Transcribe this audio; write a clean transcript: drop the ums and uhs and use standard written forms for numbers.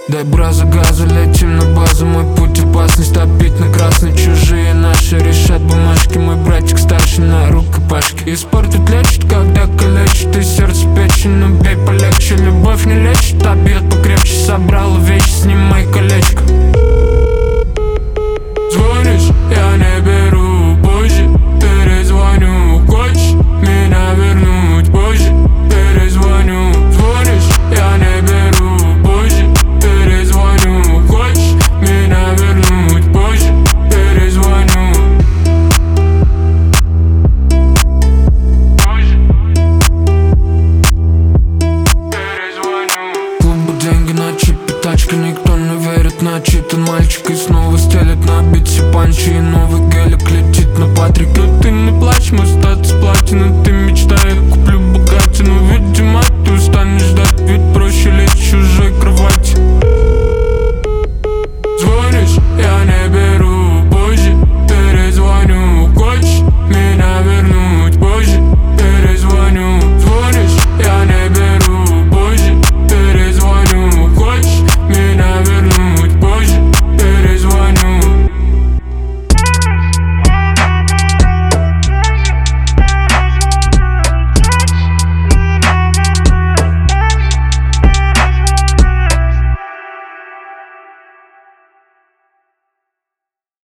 Дай браза газа, летим на базу. Мой путь опасность, топить на красный. Чужие наши решат бумажки. Мой братик старший на рукопашке. И спортит лечит, когда калечит. И сердце печень, ну бей полегче. Любовь не лечит, а бьет покрепче. Собрал вещи, снимай колечко. Звонишь, я не беру, позже перезвоню. Хочешь меня вернуть, позже перезвоню. Звонишь, я не беру, позже перезвоню. Хочешь меня вернуть, позже перезвоню. Позже перезвоню. Клубы, деньги на чипе, тачка, никто не верит. Начитан мальчик и снова стелет на бите панчи. И новый гелик летит на Патрике. Ты не плачь, мой статус платина, ты